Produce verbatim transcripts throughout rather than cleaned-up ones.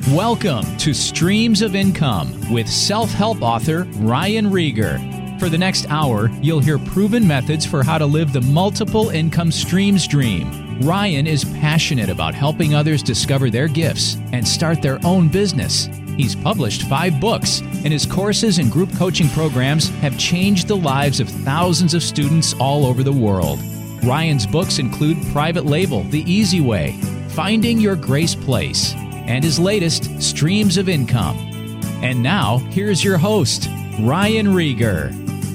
Welcome to Streams of Income with self-help author Ryan Rieger. For the next hour, you'll hear proven methods for how to live the multiple income streams dream. Ryan is passionate about helping others discover their gifts and start their own business. He's published five books, and his courses and group coaching programs have changed the lives of thousands of students all over the world. Ryan's books include Private Label, The Easy Way, Finding Your Grace Place, and his latest, Streams of Income. And now, here's your host, Ryan Rieger.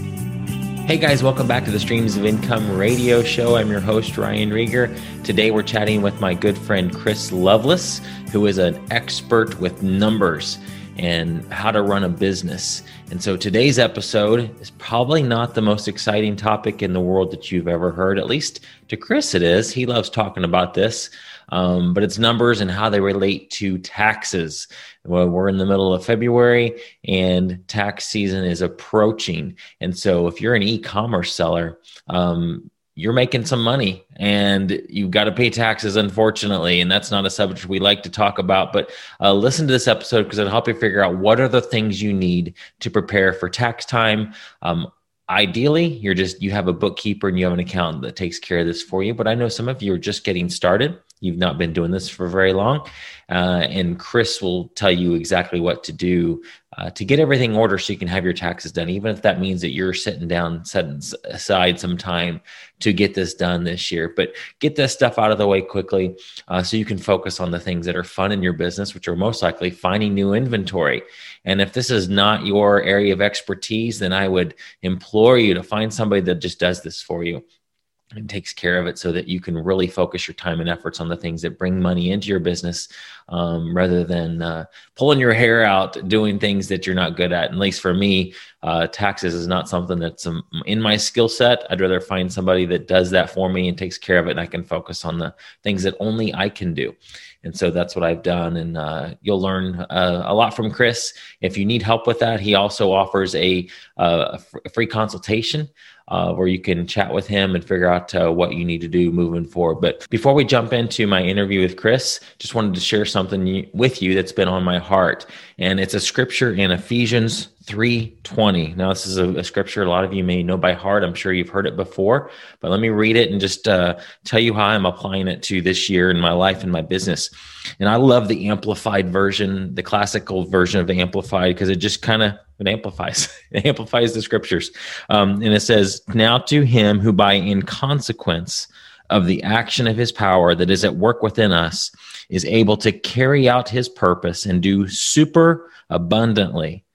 Hey guys, welcome back to the Streams of Income radio show. I'm your host, Ryan Rieger. Today we're chatting with my good friend, Chris Lovelace, who is an expert with numbers and how to run a business. And so today's episode is probably not the most exciting topic in the world that you've ever heard. At least to Chris it is. He loves talking about this. Um, but it's numbers and how they relate to taxes. Well, we're in the middle of February and tax season is approaching. And so if you're an e-commerce seller, um, you're making some money and you've got to pay taxes, unfortunately. And that's not a subject we like to talk about, but uh, listen to this episode because it'll help you figure out what are the things you need to prepare for tax time. Um, Ideally, you're just, you have a bookkeeper and you have an accountant that takes care of this for you. But I know some of you are just getting started. You've not been doing this for very long. Uh, and Chris will tell you exactly what to do uh, to get everything in order so you can have your taxes done, even if that means that you're sitting down, setting aside some time to get this done this year. But get this stuff out of the way quickly uh, so you can focus on the things that are fun in your business, which are most likely finding new inventory. And if this is not your area of expertise, then I would implore you to find somebody that just does this for you and takes care of it so that you can really focus your time and efforts on the things that bring money into your business um, rather than uh, pulling your hair out, doing things that you're not good at. And at least for me, uh, taxes is not something that's um, in my skill set. I'd rather find somebody that does that for me and takes care of it, and I can focus on the things that only I can do. And so that's what I've done. And uh, you'll learn uh, a lot from Chris. If you need help with that, he also offers a, uh, a, fr- a free consultation uh, where you can chat with him and figure out uh, what you need to do moving forward. But before we jump into my interview with Chris, just wanted to share something you, with you that's been on my heart. And it's a scripture in Ephesians three twenty. Now, this is a, a scripture a lot of you may know by heart. I'm sure you've heard it before, but let me read it and just uh, tell you how I'm applying it to this year in my life and my business. And I love the amplified version, the classical version of the amplified, because it just kind of, it amplifies, it amplifies the scriptures. Um, and it says, now to him who by in consequence of the action of his power that is at work within us is able to carry out his purpose and do super abundantly,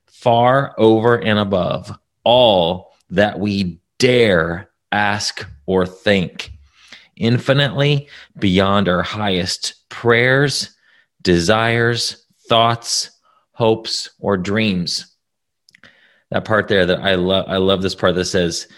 far over and above all that we dare ask or think, infinitely beyond our highest prayers, desires, thoughts, hopes, or dreams. That part there that I love, I love this part that says,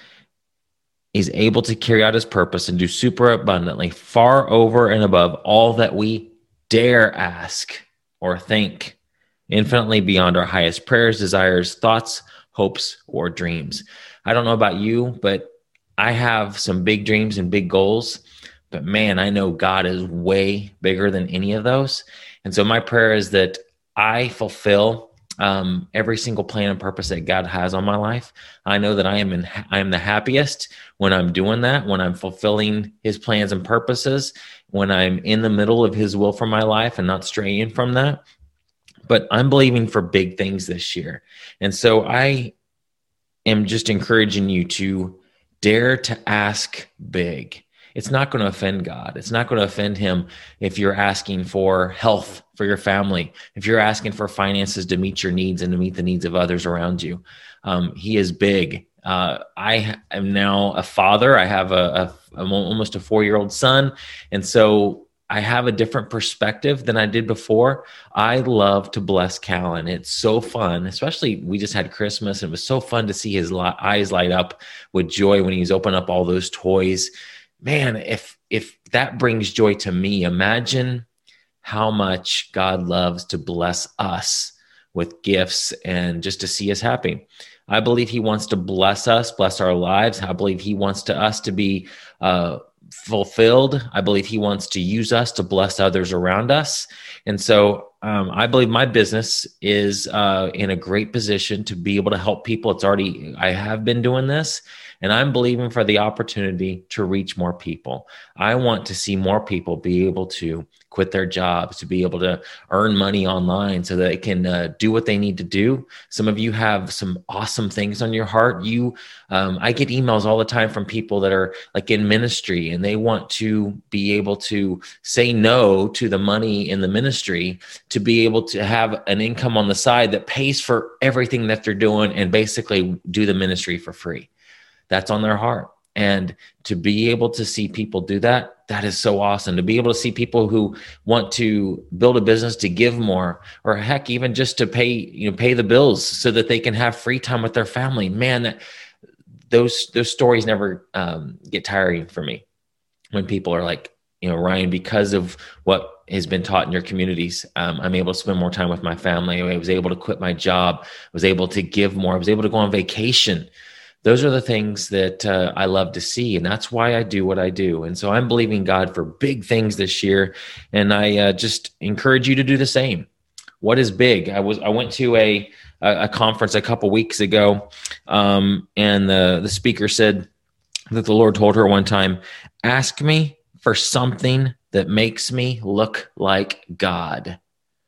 he's able to carry out his purpose and do super abundantly, far over and above all that we dare ask or think, infinitely beyond our highest prayers, desires, thoughts, hopes, or dreams. I don't know about you, but I have some big dreams and big goals, but man, I know God is way bigger than any of those. And so my prayer is that I fulfill um, every single plan and purpose that God has on my life. I know that I am in, I am the happiest when I'm doing that, when I'm fulfilling his plans and purposes, when I'm in the middle of his will for my life and not straying from that. But I'm believing for big things this year. And so I am just encouraging you to dare to ask big. It's not going to offend God. It's not going to offend him if you're asking for health for your family, if you're asking for finances to meet your needs and to meet the needs of others around you. Um, he is big. Uh, I am now a father. I have a, a, a almost a four-year-old son. And so I have a different perspective than I did before. I love to bless Callan. It's so fun, especially we just had Christmas. And it was so fun to see his li- eyes light up with joy when he's opened up all those toys. Man, if if that brings joy to me, imagine how much God loves to bless us with gifts and just to see us happy. I believe he wants to bless us, bless our lives. I believe he wants to us to be uh, fulfilled. I believe he wants to use us to bless others around us. And so um, I believe my business is uh, in a great position to be able to help people. It's already, I have been doing this, and I'm believing for the opportunity to reach more people. I want to see more people be able to quit their jobs, to be able to earn money online so that they can uh, do what they need to do. Some of you have some awesome things on your heart. You, um, I get emails all the time from people that are like in ministry, and they want to be able to say no to the money in the ministry to be able to have an income on the side that pays for everything that they're doing and basically do the ministry for free. That's on their heart. And to be able to see people do that, that is so awesome. To be able to see people who want to build a business to give more, or heck, even just to pay, you know, pay the bills so that they can have free time with their family. Man, that, those, those stories never um, get tiring for me. When people are like, you know, Ryan, because of what has been taught in your communities, um, I'm able to spend more time with my family. I was able to quit my job, was able to give more, I was able to go on vacation. Those are the things that uh, I love to see. And that's why I do what I do. And so I'm believing God for big things this year. And I uh, just encourage you to do the same. What is big? I was, I went to a, a conference a couple weeks ago. Um, and the, the speaker said that the Lord told her one time, ask me for something that makes me look like God.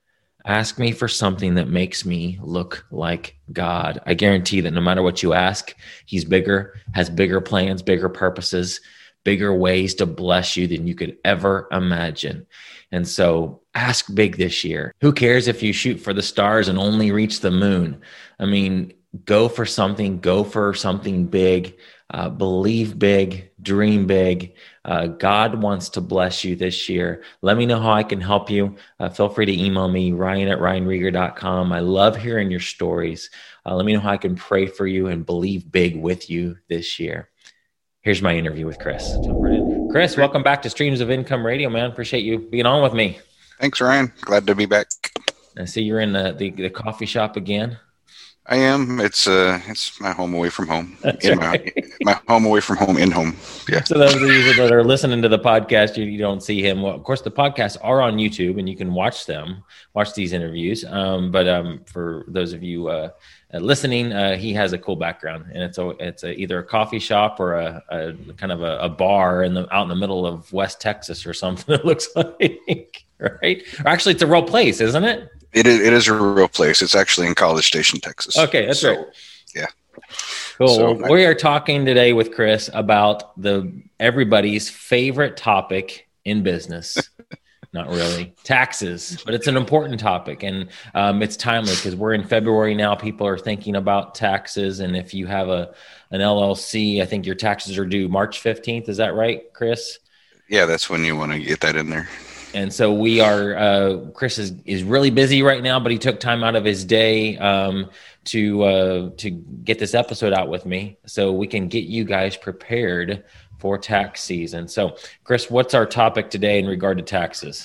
Ask me for something that makes me look like God. I guarantee that no matter what you ask, he's bigger, has bigger plans, bigger purposes, bigger ways to bless you than you could ever imagine. And so ask big this year. Who cares if you shoot for the stars and only reach the moon? I mean, go for something, go for something big. Uh, believe big, dream big. Uh, God wants to bless you this year. Let me know how I can help you. Uh, feel free to email me, Ryan at Ryan Rieger dot com. I love hearing your stories. Uh, let me know how I can pray for you and believe big with you this year. Here's my interview with Chris. Jump right in. Chris, welcome back to Streams of Income Radio, man. Appreciate you being on with me. Thanks, Ryan. Glad to be back. I see you're in the, the, the coffee shop again. I am. It's uh, it's my home away from home. That's in right. my, my home away from home in home. Yeah. So those of you that are listening to the podcast, you, you don't see him. Well, of course, the podcasts are on YouTube, and you can watch them, watch these interviews. Um, but um, for those of you uh, uh, listening, uh, he has a cool background, and it's a it's a, either a coffee shop or a, a kind of a, a bar in the out in the middle of West Texas or something. It looks like, right? Or actually, it's a real place, isn't it? It is, it is a real place. It's actually in College Station, Texas. Okay, that's so, right. Yeah. Cool. So, well, we are talking today with Chris about the everybody's favorite topic in business. Not really. Taxes, but it's an important topic, and um, it's timely because we're in February now. People are thinking about taxes, and if you have a an L L C, I think your taxes are due March fifteenth. Is that right, Chris? Yeah, that's when you want to get that in there. And so we are, uh, Chris is, is really busy right now, but he took time out of his day um, to uh, to get this episode out with me so we can get you guys prepared for tax season. So, Chris, what's our topic today in regard to taxes?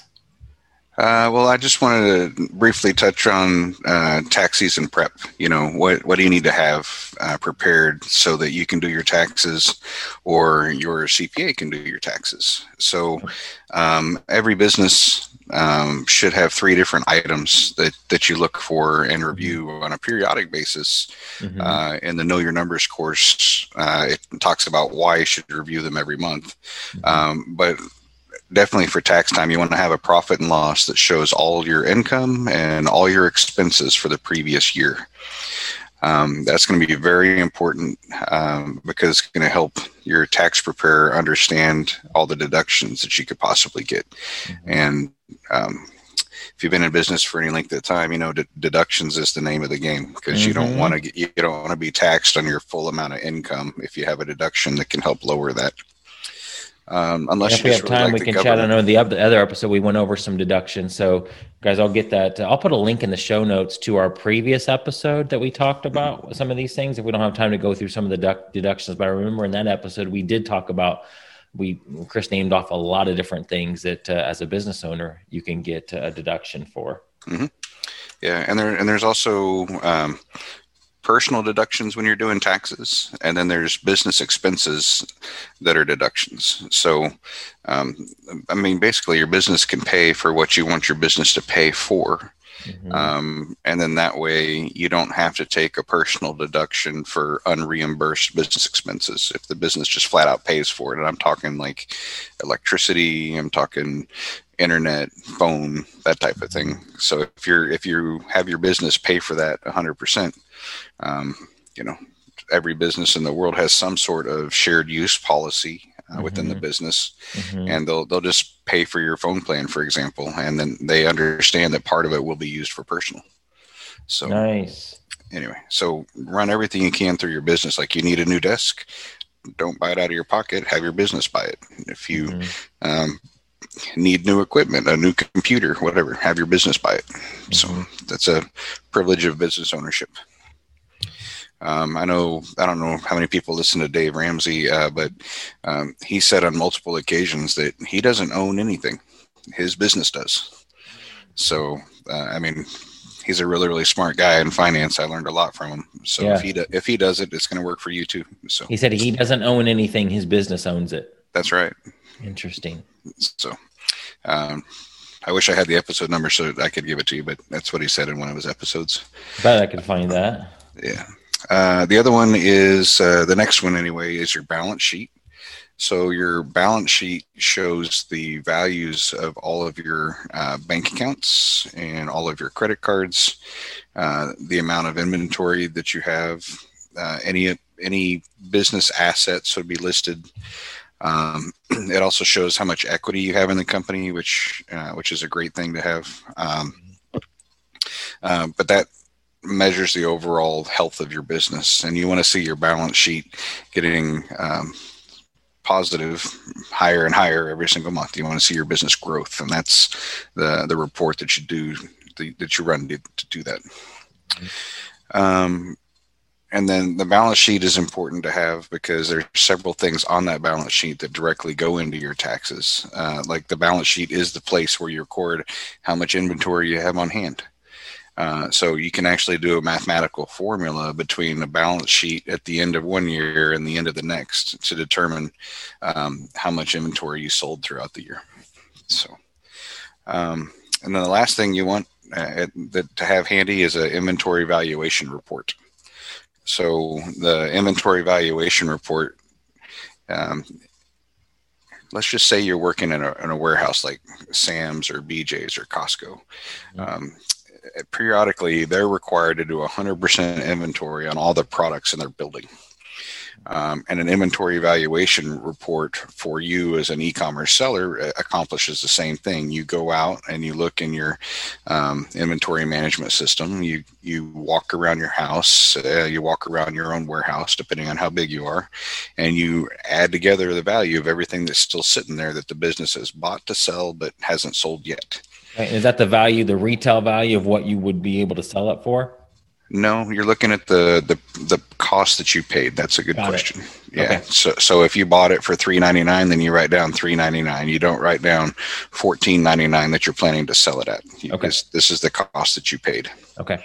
Uh, well, I just wanted to briefly touch on uh, tax season prep. You know, what what do you need to have uh, prepared so that you can do your taxes, or your C P A can do your taxes? So, um, every business um, should have three different items that that you look for and review on a periodic basis. Mm-hmm. Uh, in the Know Your Numbers course, uh, it talks about why you should review them every month, mm-hmm. um, but definitely for tax time, you want to have a profit and loss that shows all your income and all your expenses for the previous year. Um, that's going to be very important um, because it's going to help your tax preparer understand all the deductions that you could possibly get. Mm-hmm. And um, if you've been in business for any length of time, you know d- deductions is the name of the game, because mm-hmm. you don't want to get, you don't want to be taxed on your full amount of income if you have a deduction that can help lower that. Um, unless if you we have really time, like we can chat. I know the other episode we went over some deductions. So, guys, I'll get that. I'll put a link in the show notes to our previous episode that we talked about mm-hmm. some of these things. If we don't have time to go through some of the deduct- deductions, but I remember in that episode we did talk about. We Chris named off a lot of different things that, uh, as a business owner, you can get a deduction for. Mm-hmm. Yeah, and there and there's also. Um, personal deductions when you're doing taxes, and then there's business expenses that are deductions. So, um, I mean, basically your business can pay for what you want your business to pay for. Mm-hmm. Um, and then that way you don't have to take a personal deduction for unreimbursed business expenses if the business just flat out pays for it. And I'm talking like electricity, I'm talking internet, phone, that type of thing. So if you're if you have your business pay for that one hundred percent, um, you know, every business in the world has some sort of shared use policy uh, mm-hmm. within the business, mm-hmm. and they'll they'll just pay for your phone plan, for example, and then they understand that part of it will be used for personal. So nice. Anyway, so run everything you can through your business. Like you need a new desk, don't buy it out of your pocket. Have your business buy it. If you mm-hmm. um, need new equipment, a new computer, whatever, have your business buy it. Mm-hmm. So that's a privilege of business ownership. Um, I know, I don't know how many people listen to Dave Ramsey, uh, but um, he said on multiple occasions that he doesn't own anything. His business does. So, uh, I mean, he's a really, really smart guy in finance. I learned a lot from him. So yeah. if he do, if he does it, it's going to work for you too. So he said he doesn't own anything. His business owns it. That's right. Interesting. So um, I wish I had the episode number so I could give it to you, but that's what he said in one of his episodes. Bet I could find that. Yeah. Uh, the other one is uh, the next one anyway is your balance sheet. So your balance sheet shows the values of all of your uh, bank accounts and all of your credit cards, uh, the amount of inventory that you have, uh, any any business assets would be listed. Um, it also shows how much equity you have in the company, which uh, which is a great thing to have. Um, uh, but that measures the overall health of your business, and you want to see your balance sheet getting um, positive higher and higher every single month. You want to see your business growth, and that's the the report that you do the, that you run to, to do that. Um, and then the balance sheet is important to have because there's several things on that balance sheet that directly go into your taxes. Uh, like the balance sheet is the place where you record how much inventory you have on hand. Uh, so you can actually do a mathematical formula between the balance sheet at the end of one year and the end of the next to determine um, how much inventory you sold throughout the year. So, um, and then the last thing you want uh, that to have handy is an inventory valuation report. So the inventory valuation report, um, let's just say you're working in a, in a warehouse like Sam's or B J's or Costco. Um, periodically they're required to do one hundred percent inventory on all the products in their building. Um, and an inventory valuation report for you as an e-commerce seller accomplishes the same thing. You go out and you look in your um, inventory management system. You you walk around your house. Uh, you walk around your own warehouse, depending on how big you are, and you add together the value of everything that's still sitting there that the business has bought to sell but hasn't sold yet. Is that the value, the retail value of what you would be able to sell it for? No, you're looking at the the, the cost that you paid. That's a good Got question. It. Yeah. Okay. So so if you bought it for three ninety-nine, then you write down three ninety-nine. You don't write down fourteen ninety-nine that you're planning to sell it at. Okay. This, this is the cost that you paid. Okay.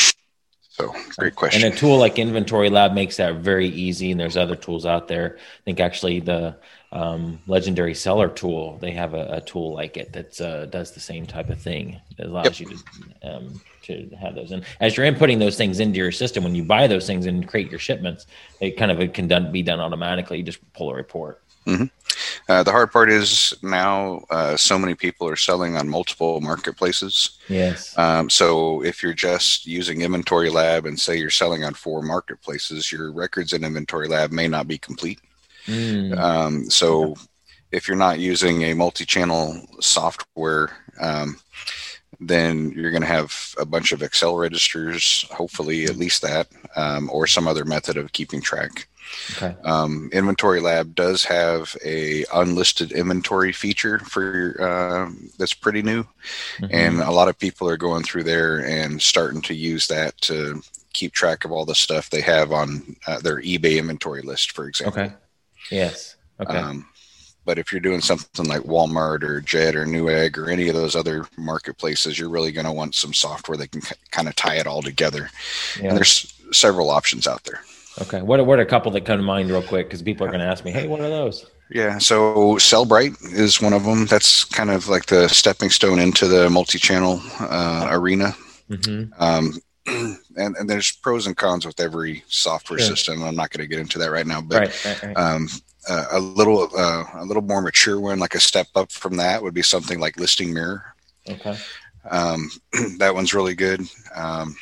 So great question. And a tool like Inventory Lab makes that very easy. And there's other tools out there. I think actually the um, Legendary Seller tool, they have a, a tool like it that uh, does the same type of thing. It allows yep. you to um, to have those. And as you're inputting those things into your system, when you buy those things and create your shipments, it kind of it can done, be done automatically. You just pull a report. Mm-hmm. Uh, the hard part is now uh, so many people are selling on multiple marketplaces. Yes. Um, so if you're just using Inventory Lab and say you're selling on four marketplaces, your records in Inventory Lab may not be complete. Mm. Um, so yeah. if you're not using a multi-channel software, um, then you're going to have a bunch of Excel registers, hopefully at least that, um, or some other method of keeping track. Okay. Um, Inventory Lab does have a unlisted inventory feature for uh, that's pretty new, mm-hmm. and a lot of people are going through there and starting to use that to keep track of all the stuff they have on uh, their eBay inventory list, for example. Okay. Yes. Okay. Um, but if you're doing something like Walmart or Jet or Newegg or any of those other marketplaces, you're really going to want some software that can c- kind of tie it all together. Yeah. And there's several options out there. Okay. What, what are a couple that come to mind real quick? Because people are going to ask me, hey, what are those? Yeah. So Sellbrite is one of them. That's kind of like the stepping stone into the multi-channel uh, arena. Mm-hmm. Um, and, and there's pros and cons with every software Sure. system. I'm not going to get into that right now, but Right, right, right. um, uh, a little uh, a little more mature one, like a step up from that, would be something like Listing Mirror. Okay. Um, that one's really good. Um,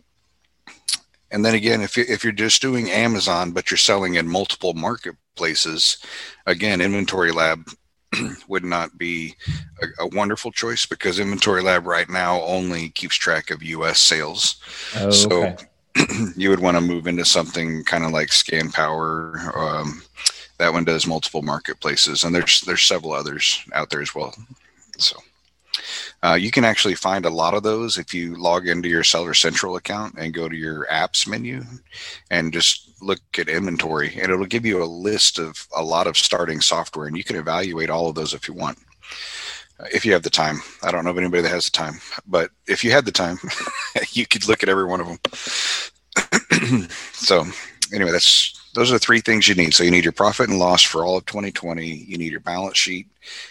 and then again, if you if you're just doing Amazon but you're selling in multiple marketplaces, again, Inventory Lab would not be a, a wonderful choice, because Inventory Lab right now only keeps track of U S sales. Oh, So okay. you would want to move into something kind of like ScanPower. Um, that one does multiple marketplaces, and there's there's several others out there as well. So uh, you can actually find a lot of those if you log into your Seller Central account and go to your apps menu and just look at inventory, and it'll give you a list of a lot of starting software, and you can evaluate all of those if you want, if you have the time. I don't know of anybody that has the time, but if you had the time, you could look at every one of them. So anyway, that's those are the three things you need. So you need your profit and loss for all of twenty twenty. You need your balance sheet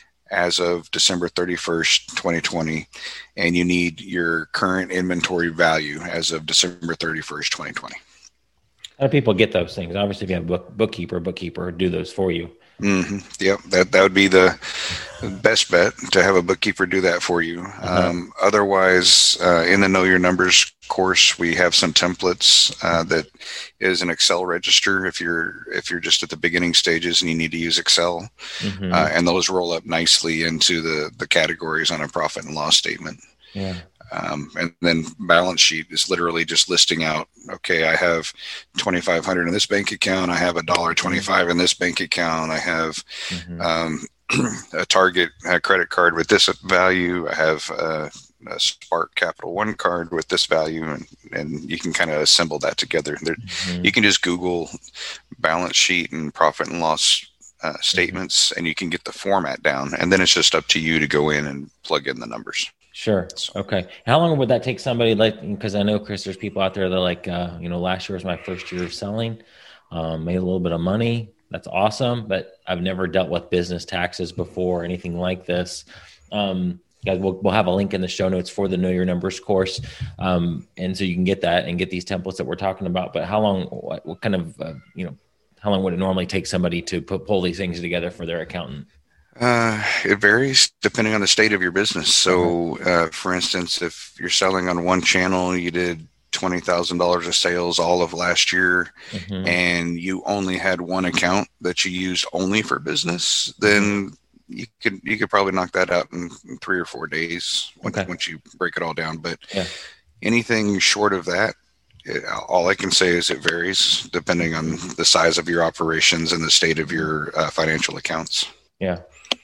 as of December thirty-first, twenty twenty, and you need your current inventory value as of December thirty-first, twenty twenty. How do people get those things? Obviously, if you have a book, bookkeeper, bookkeeper do those for you. Mm-hmm. Yep, that that would be the best bet, to have a bookkeeper do that for you. Uh-huh. Um, otherwise, uh, in the Know Your Numbers course, we have some templates uh, that is an Excel register if you're if you're just at the beginning stages and you need to use Excel, Mm-hmm. uh, and those roll up nicely into the the categories on a profit and loss statement. Yeah. Um, and then balance sheet is literally just listing out, okay, I have twenty-five hundred in this bank account. I have a dollar twenty-five in this bank account. I have Mm-hmm. um, a Target a credit card with this value. I have a, a Spark Capital One card with this value, and, and you can kind of assemble that together. There, Mm-hmm. you can just Google balance sheet and profit and loss uh, statements, and you can get the format down. And then it's just up to you to go in and plug in the numbers. Sure. Okay. How long would that take somebody, like, because I know, Chris, there's people out there that like, uh, you know, last year was my first year of selling, um, made a little bit of money. That's awesome. But I've never dealt with business taxes before or anything like this. Um, guys, we'll, we'll have a link in the show notes for the Know Your Numbers course. Um, and so you can get that and get these templates that we're talking about. But how long, what, what kind of, uh, you know, how long would it normally take somebody to put, pull these things together for their accountant? Uh, it varies depending on the state of your business. So, uh, for instance, if you're selling on one channel, you did twenty thousand dollars of sales all of last year, Mm-hmm. and you only had one account that you used only for business, then you could you could probably knock that out in three or four days once, Okay. once you break it all down. But Yeah. anything short of that, it, all I can say is it varies depending on the size of your operations and the state of your uh, financial accounts. Yeah.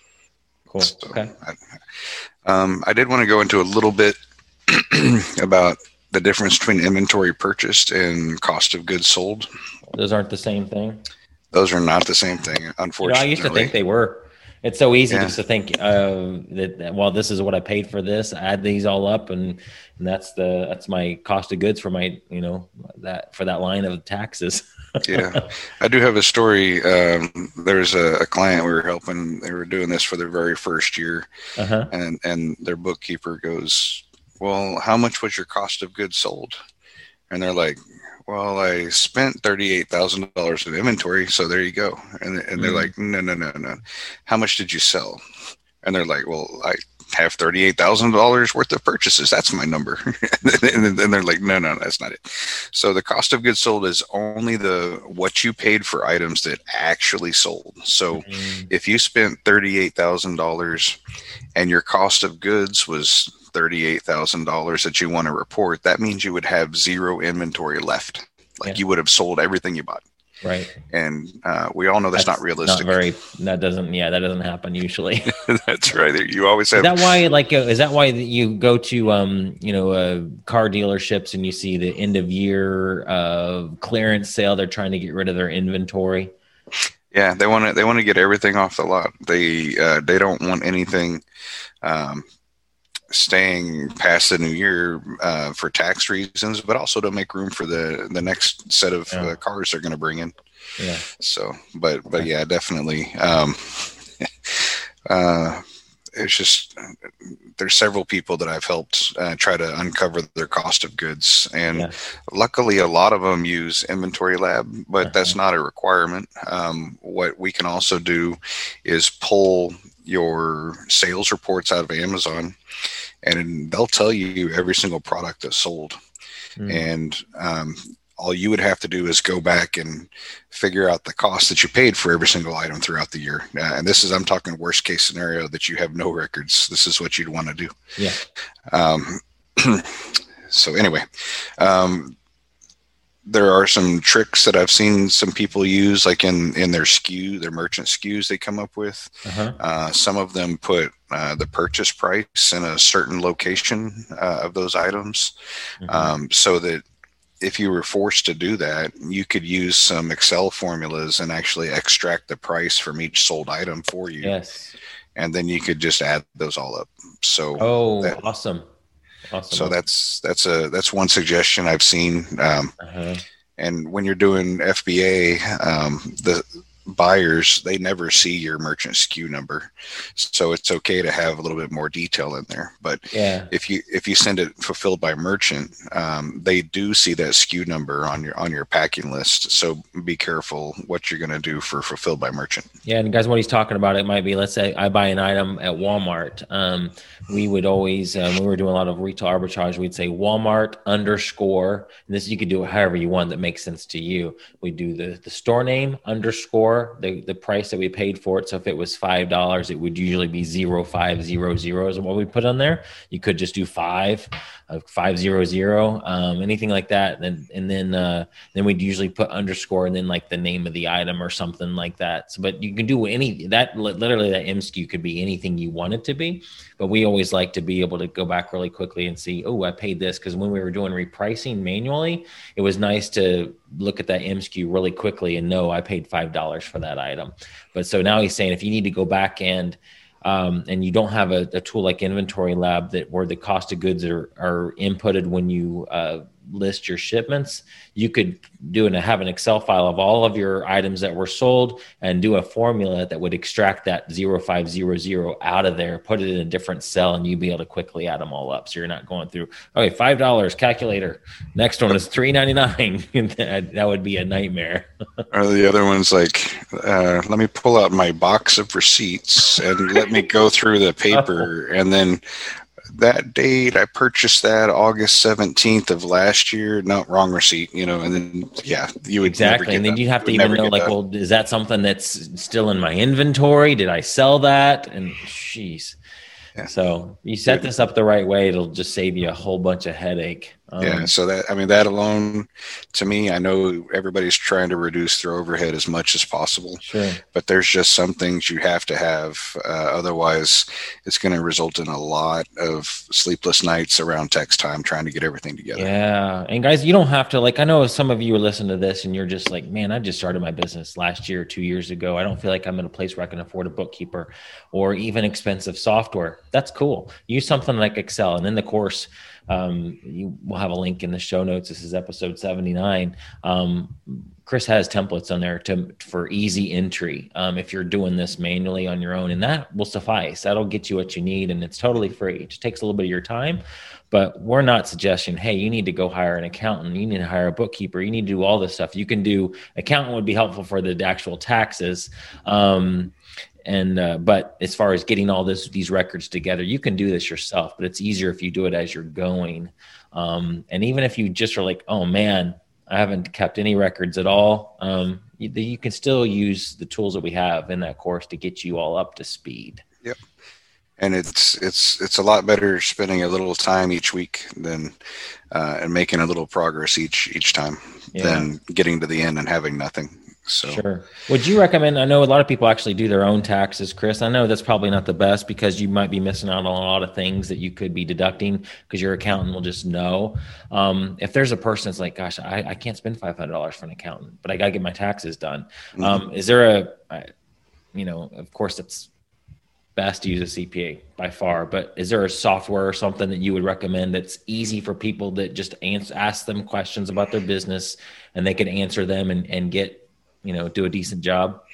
Cool. So, Okay. I, um, I did want to go into a little bit about the difference between inventory purchased and cost of goods sold. Those aren't the same thing. Those are not the same thing, You know, unfortunately. I used to think they were. It's so easy Yeah. just to think uh, that, that, well, this is what I paid for this. Add these all up, and, and that's the that's my cost of goods for my, you know, that for that line of taxes. Yeah, I do have a story. Um, there's a, a client we were helping. They were doing this for their very first year, Uh-huh. and and their bookkeeper goes, "Well, how much was your cost of goods sold?" And they're like, "Well, I spent thirty-eight thousand dollars in inventory, so there you go." And and they're Mhm. like, "No, no, no, no. How much did you sell?" And they're like, "Well, I have thirty-eight thousand dollars worth of purchases. That's my number." And then they're like, no, no, that's not it. So the cost of goods sold is only the what you paid for items that actually sold. So Mhm. if you spent thirty-eight thousand dollars and your cost of goods was thirty-eight thousand dollars that you want to report, that means you would have zero inventory left. Like Yeah. you would have sold everything you bought. Right. And uh, we all know that's, not realistic. Not very. That doesn't. Yeah, that doesn't happen usually. That's right. You always Is have. that why? Like, uh, is that why that you go to, um, you know, uh, car dealerships and you see the end of year uh, clearance sale? They're trying to get rid of their inventory. Yeah, they want to. They want to get everything off the lot. They uh, they don't want anything um, staying past the new year uh, for tax reasons, but also to make room for the the next set of Yeah. uh, cars they're going to bring in. Yeah. So, but but yeah, definitely. Um, uh, it's just, there's several people that I've helped uh, try to uncover their cost of goods. And yeah. luckily, a lot of them use Inventory Lab, but uh-huh. that's not a requirement. Um, what we can also do is pull your sales reports out of Amazon, and they'll tell you every single product that's sold. Mm. And um, all you would have to do is go back and figure out the cost that you paid for every single item throughout the year. Uh, and this is, I'm talking worst case scenario that you have no records. This is what you'd want to do. Yeah. Um, so anyway, um, there are some tricks that I've seen some people use, like in, in their S K U, their merchant S K Us they come up with. Uh-huh. Uh, some of them put uh, the purchase price in a certain location uh, of those items, mm-hmm. um, so that if you were forced to do that, you could use some Excel formulas and actually extract the price from each sold item for you. Yes. And then you could just add those all up. So, oh, that, awesome. Awesome. So that's, that's a, that's one suggestion I've seen. Um, uh-huh. And when you're doing F B A, um, the buyers, they never see your merchant S K U number, so it's okay to have a little bit more detail in there. But yeah. if you if you send it fulfilled by merchant, um, they do see that S K U number on your on your packing list. So be careful what you're going to do for fulfilled by merchant. Yeah, and guys, what he's talking about, it might be, let's say I buy an item at Walmart. Um, we would always, um, when we were doing a lot of retail arbitrage, we'd say Walmart underscore, and this you could do it however you want that makes sense to you. We do the the store name underscore the the price that we paid for it. So if it was five dollars, it would usually be zero five zero zero is what we put on there. You could just do five, uh, five zero zero, um, anything like that. And and then uh, then we'd usually put underscore and then like the name of the item or something like that. So, but you can do any that literally that M S K U could be anything you want it to be. But we always like to be able to go back really quickly and see, oh, I paid this, because when we were doing repricing manually, it was nice to look at that M S K U really quickly and know I paid five dollars for that item. But so now he's saying if you need to go back and um, and you don't have a, a tool like Inventory Lab that where the cost of goods are, are inputted when you uh, list your shipments, you could do and have an Excel file of all of your items that were sold and do a formula that would extract that zero five zero zero out of there, put it in a different cell, and you'd be able to quickly add them all up. So you're not going through, okay, five dollars calculator. Next one is three ninety-nine. That would be a nightmare. Or the other one's like, uh, let me pull out my box of receipts and let me go through the paper, and then that date I purchased that August seventeenth of last year. No, wrong receipt, you know, and then, yeah, you would exactly. And then you have to even know, like, well, is that something that's still in my inventory? Did I sell that? And geez. Yeah. So you set this up the right way, it'll just save you a whole bunch of headache. Um, yeah. So that, I mean, that alone, to me, I know everybody's trying to reduce their overhead as much as possible. Sure. But there's just some things you have to have. Uh, otherwise, it's going to result in a lot of sleepless nights around tax time trying to get everything together. Yeah. And guys, you don't have to, like, I know some of you are listening to this and you're just like, man, I just started my business last year, two years ago. I don't feel like I'm in a place where I can afford a bookkeeper or even expensive software. That's cool. Use something like Excel. And in the course, Um, you will have a link in the show notes. This is episode seventy-nine. Um, Chris has templates on there to for easy entry. Um, if you're doing this manually on your own, and that will suffice. That'll get you what you need, and it's totally free. It just takes a little bit of your time, but we're not suggesting, hey, you need to go hire an accountant. You need to hire a bookkeeper. You need to do all this stuff. You can do accountant would be helpful for the actual taxes. Um, And, uh, but as far as getting all this, these records together, you can do this yourself, but it's easier if you do it as you're going. Um, and even if you just are like, oh man, I haven't kept any records at all. Um, you, you can still use the tools that we have in that course to get you all up to speed. Yep. And it's, it's, it's a lot better spending a little time each week than, uh, and making a little progress each, each time yeah. than getting to the end and having nothing. So. Sure. Would you recommend, I know a lot of people actually do their own taxes, Chris. I know that's probably not the best because you might be missing out on a lot of things that you could be deducting because your accountant will just know. Um, if there's a person that's like, gosh, I, I can't spend five hundred dollars for an accountant, but I got to get my taxes done. Mm-hmm. Um, is there a, you know, of course it's best to use a C P A by far, but is there a software or something that you would recommend that's easy for people that just answer, ask them questions about their business and they can answer them and, and get, you know, do a decent job?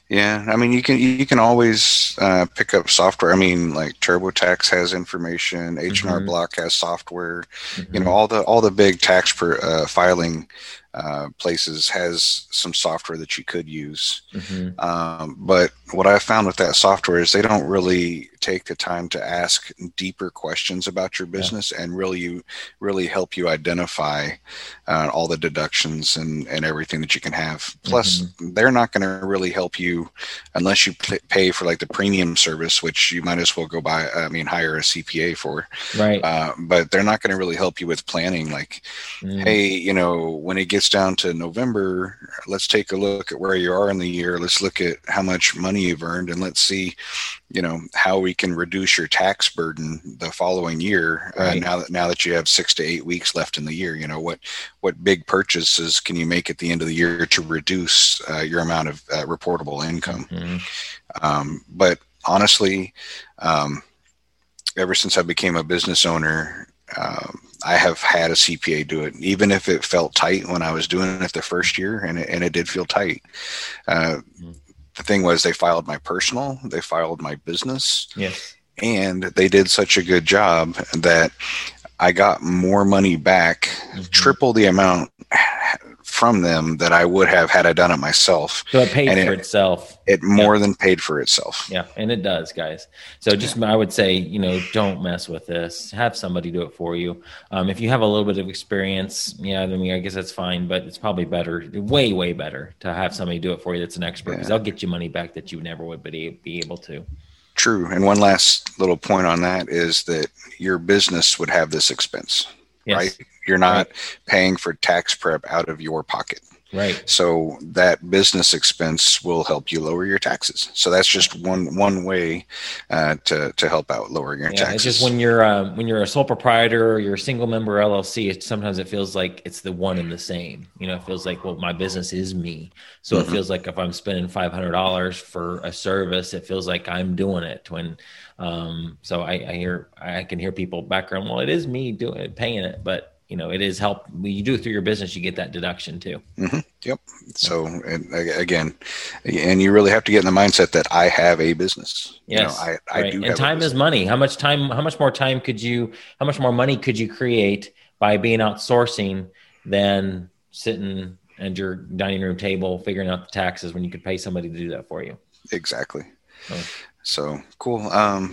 Yeah, I mean, you can you can always uh, pick up software. I mean, like TurboTax has information, H and R Mm-hmm. Block has software. You know, Mm-hmm. all the all the big tax per, uh, filing uh, places has some software that you could use. Mm-hmm. Um, but what I found with that software is they don't really take the time to ask deeper questions about your business yeah. and really you really help you identify uh, all the deductions and, and everything that you can have. Plus, mm-hmm. they're not going to really help you unless you pay for like the premium service, which you might as well go buy. I mean, hire a C P A for. Right. Uh, but they're not going to really help you with planning. Like, mm. hey, you know, when it gets down to November, let's take a look at where you are in the year. Let's look at how much money you've earned, and let's see, you know, how we can reduce your tax burden the following year. Right. Uh, now that now that you have six to eight weeks left in the year, you know, what what big purchases can you make at the end of the year to reduce uh, your amount of uh, reportable income? Mm-hmm. Um, but honestly, um, ever since I became a business owner, um, I have had a C P A do it, even if it felt tight when I was doing it the first year, and it, and it did feel tight. Uh, mm-hmm. The thing was, they filed my personal, they filed my business, yes. and they did such a good job that I got more money back, mm-hmm. triple the amount from them that I would have had I done it myself. So it paid and for it, itself. It more yeah. than paid for itself. Yeah, and it does, guys. So just yeah. I would say, you know, don't mess with this. Have somebody do it for you. Um, if you have a little bit of experience, yeah, I mean, I guess that's fine, but it's probably better, way, way better to have somebody do it for you that's an expert, because yeah. they'll get you money back that you never would be, be able to. True. And one last little point on that is that your business would have this expense, yes. right? You're not right. paying for tax prep out of your pocket. Right. So that business expense will help you lower your taxes. So that's just one one way uh, to to help out lowering your yeah, taxes. It's just when you're uh, when you're a sole proprietor or you're a single member L L C, it, sometimes it feels like it's the one and the same. You know, it feels like, well, my business is me. So mm-hmm. it feels like if I'm spending five hundred dollars for a service, it feels like I'm doing it. When um, so I, I hear I can hear people background. Well, it is me doing it, paying it, but you know, it is help. When you do it through your business, you get that deduction too. Mm-hmm. Yep. So, and again, and you really have to get in the mindset that I have a business. Yes. You know, I, I right. do. And have time is money. How much time, how much more time could you, how much more money could you create by being outsourcing than sitting at your dining room table, figuring out the taxes when you could pay somebody to do that for you? Exactly. Oh. So cool. Um,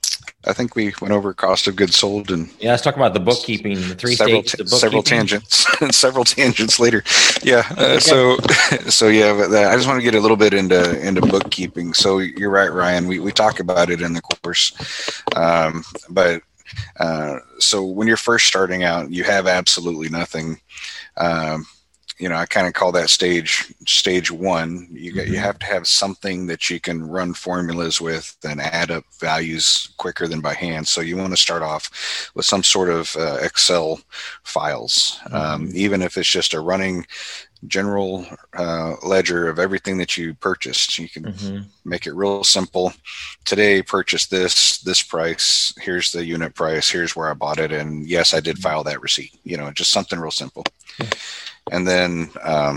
I think we went over cost of goods sold, and yeah, let's talk about the bookkeeping, the three several, stages, t- the bookkeeping. several tangents, and several tangents later. Yeah. Uh, so, so yeah, but I just want to get a little bit into, into bookkeeping. So you're right, Ryan. We, we talk about it in the course. Um, but, uh, so when you're first starting out, you have absolutely nothing. Um, You know, I kind of call that stage stage one. You got, mm-hmm. you have to have something that you can run formulas with and add up values quicker than by hand. So you want to start off with some sort of uh, Excel files, mm-hmm. um, even if it's just a running general uh, ledger of everything that you purchased. You can mm-hmm. make it real simple. Today, purchase this, this price. Here's the unit price. Here's where I bought it. And yes, I did file that receipt. You know, just something real simple. Mm-hmm. And then, um,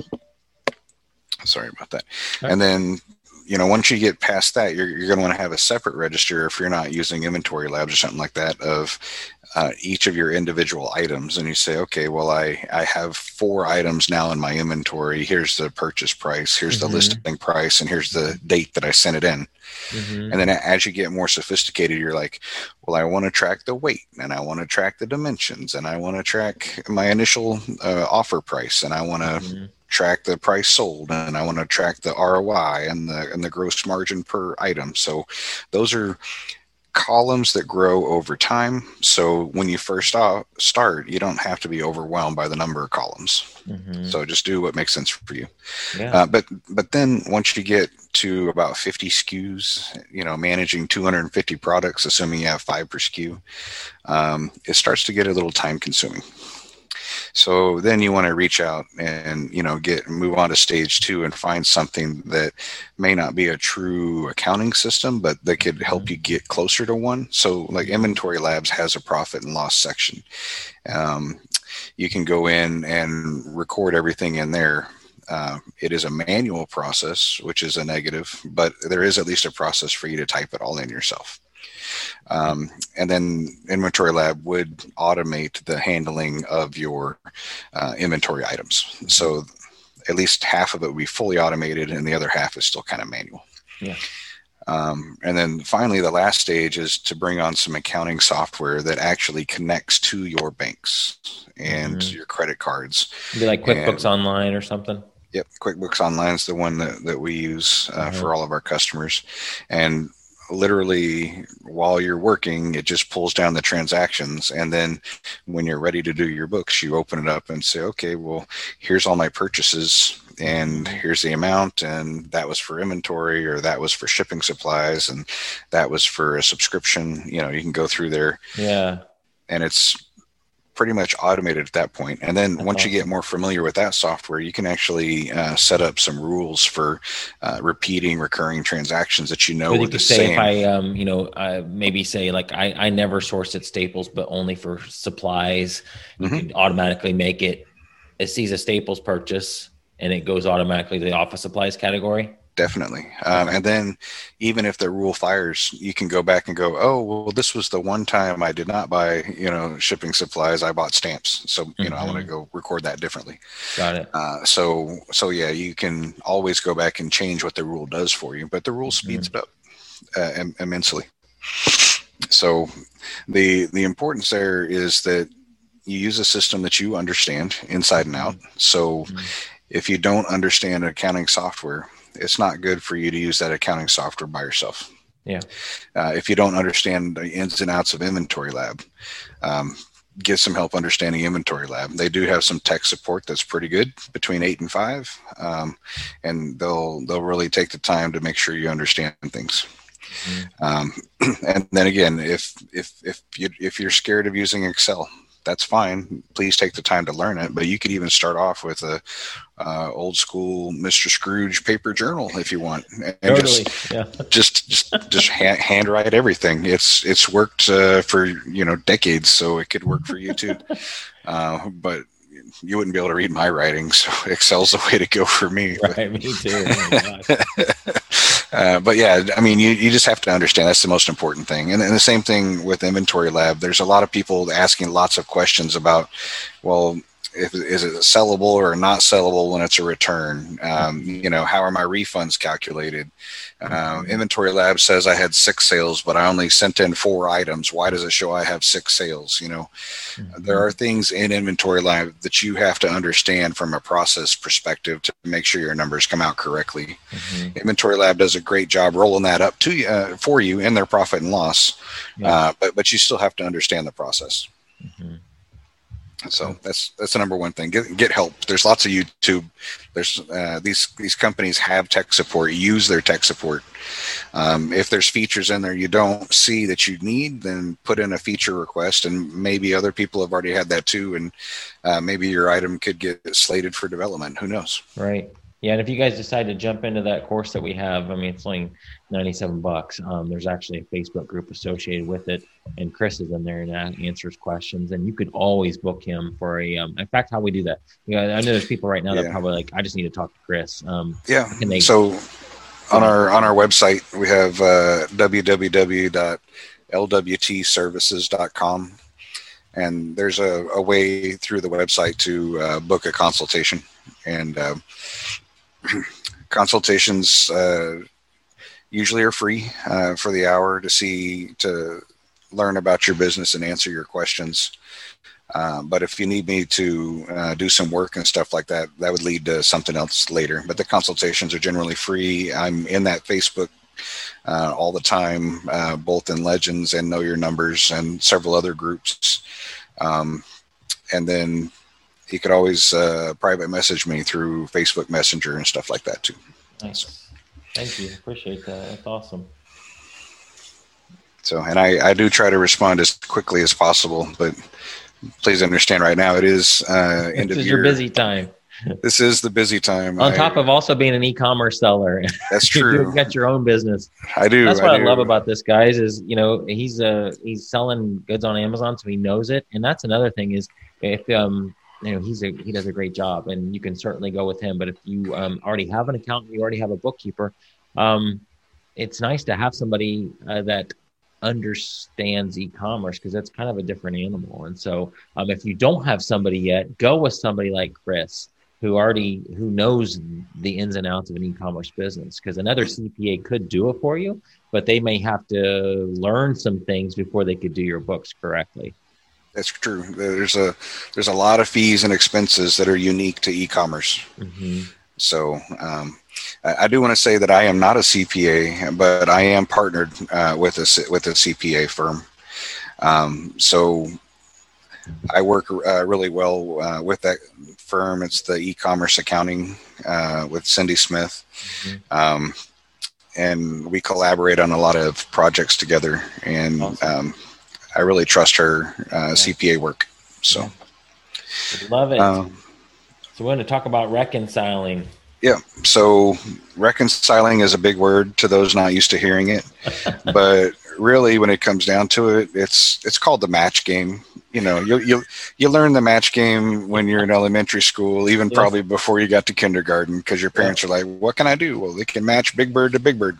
sorry about that. Okay. And then, you know, once you get past that, you're, you're going to want to have a separate register if you're not using Inventory Labs or something like that of uh, each of your individual items. And you say, okay, well, I, I have four items now in my inventory. Here's the purchase price. Here's mm-hmm. the listing price. And here's the date that I sent it in. Mm-hmm. And then as you get more sophisticated, you're like, well, I want to track the weight, and I want to track the dimensions, and I want to track my initial uh, offer price, and I want to mm-hmm. track the price sold, and I want to track the R O I and the and the gross margin per item. So those are columns that grow over time. So when you first start, you don't have to be overwhelmed by the number of columns. Mm-hmm. So just do what makes sense for you. Yeah. Uh, but but then once you get to about fifty S K Us, you know, managing two hundred fifty products, assuming you have five per S K U, um, it starts to get a little time consuming. So then you want to reach out and, you know, get move on to stage two and find something that may not be a true accounting system, but that could help you get closer to one. So like Inventory Labs has a profit and loss section. Um, you can go in and record everything in there. Uh, it is a manual process, which is a negative, but there is at least a process for you to type it all in yourself. Um, and then Inventory Lab would automate the handling of your uh, inventory items. So at least half of it would be fully automated, and the other half is still kind of manual. Yeah. Um, and then finally, the last stage is to bring on some accounting software that actually connects to your banks and mm-hmm. your credit cards. Be like QuickBooks and, Online or something. Yep, QuickBooks Online is the one that, that we use uh, mm-hmm. for all of our customers. And literally, while you're working, it just pulls down the transactions. And then when you're ready to do your books, you open it up and say, okay, well, here's all my purchases. And here's the amount, and that was for inventory, or that was for shipping supplies, and that was for a subscription. You know, you can go through there. Yeah. And it's pretty much automated at that point. And then That's once awesome. you get more familiar with that software, you can actually uh, set up some rules for uh, repeating, recurring transactions that you know but are you the could say same. If I, um, you know, uh, maybe say like I, I never source at Staples, but only for supplies. You mm-hmm. could automatically make it. It sees a Staples purchase, and it goes automatically to the office supplies category. Definitely. Um, and then even if the rule fires, you can go back and go, oh, well, this was the one time I did not buy, you know, shipping supplies. I bought stamps. So, you know, mm-hmm. I want to go record that differently. Got it. Uh, so, so yeah, you can always go back and change what the rule does for you, but the rule speeds mm-hmm. it up uh, im- immensely. So the, the importance there is that you use a system that you understand inside and out. So mm-hmm. if you don't understand accounting software, it's not good for you to use that accounting software by yourself. Yeah. Uh, if you don't understand the ins and outs of Inventory Lab, um, get some help understanding Inventory Lab. They do have some tech support that's pretty good between eight and five, um, and they'll they'll really take the time to make sure you understand things. Mm-hmm. Um, and then again, if if if you if you're scared of using Excel, that's fine. Please take the time to learn it. But you could even start off with a uh, old school Mister Scrooge paper journal if you want, and totally. just, yeah. just just just hand, handwrite everything. It's it's worked uh, for you know decades, so it could work for you too. uh, but you wouldn't be able to read my writing, so Excel's the way to go for me. Right, me too. Oh my gosh. Uh, but yeah, I mean, you, you just have to understand that's the most important thing. And, and the same thing with Inventory Lab. There's a lot of people asking lots of questions about, well, if, is it sellable or not sellable when it's a return? Um, you know, how are my refunds calculated? Um, Inventory Lab says I had six sales, but I only sent in four items. Why does it show I have six sales? You know, mm-hmm. there are things in Inventory Lab that you have to understand from a process perspective to make sure your numbers come out correctly. Mm-hmm. Inventory Lab does a great job rolling that up to you, uh, for you in their profit and loss, yeah. uh, but but you still have to understand the process. Mm-hmm. So that's that's the number one thing. Get get help. There's lots of YouTube. There's uh, these these companies have tech support. Use their tech support. Um, if there's features in there you don't see that you need, then put in a feature request, and maybe other people have already had that too, and uh, maybe your item could get slated for development. Who knows? Right. Yeah, and if you guys decide to jump into that course that we have, I mean, it's only ninety-seven bucks. Um, there's actually a Facebook group associated with it, and Chris is in there and answers questions. And you could always book him for a. Um, in fact, how we do that? You know, I know there's people right now yeah. that probably like, I just need to talk to Chris. Um, yeah. They, so on our on our website we have uh, w w w dot l w t services dot com, and there's a, a way through the website to uh, book a consultation. And uh, consultations uh, usually are free uh, for the hour to see, to learn about your business and answer your questions. Uh, but if you need me to uh, do some work and stuff like that, that would lead to something else later. But the consultations are generally free. I'm in that Facebook uh, all the time, uh, both in Legends and Know Your Numbers and several other groups. Um, and then you could always uh, private message me through Facebook Messenger and stuff like that too. Nice. Thank you. Appreciate that. That's awesome. So, and I, I do try to respond as quickly as possible, but please understand right now it is uh, end this of is year. Your busy time. This is the busy time. On I, top of also being an e-commerce seller. That's true. You've got your own business. I do. That's what I, I do. love about this, guys, is, you know, he's uh, he's selling goods on Amazon, so he knows it. And that's another thing is if, um, you know, he's a, he does a great job, and you can certainly go with him. But if you um, already have an accountant, you already have a bookkeeper, um, it's nice to have somebody uh, that understands e-commerce, because that's kind of a different animal. And so um, if you don't have somebody yet, go with somebody like Chris, who already who knows the ins and outs of an e-commerce business, because another C P A could do it for you, but they may have to learn some things before they could do your books correctly. That's true. There's a there's a lot of fees and expenses that are unique to e-commerce. Mm-hmm. So um, I, I do want to say that I am not a C P A, but I am partnered uh, with a with a C P A firm. Um, so I work uh, really well uh, with that firm. It's the e-commerce accounting uh, with Cindy Smith. Mm-hmm. Um, and we collaborate on a lot of projects together. And awesome. um, I really trust her uh, yeah. C P A work. So yeah. Love it. Um, so we're going to talk about reconciling. Yeah. So reconciling is a big word to those not used to hearing it, but really when it comes down to it, it's, it's called the match game. You know, you you you learn the match game when you're in elementary school, even yes. probably before you got to kindergarten, because your parents yeah. are like, "What can I do?" Well, they can match Big Bird to Big Bird.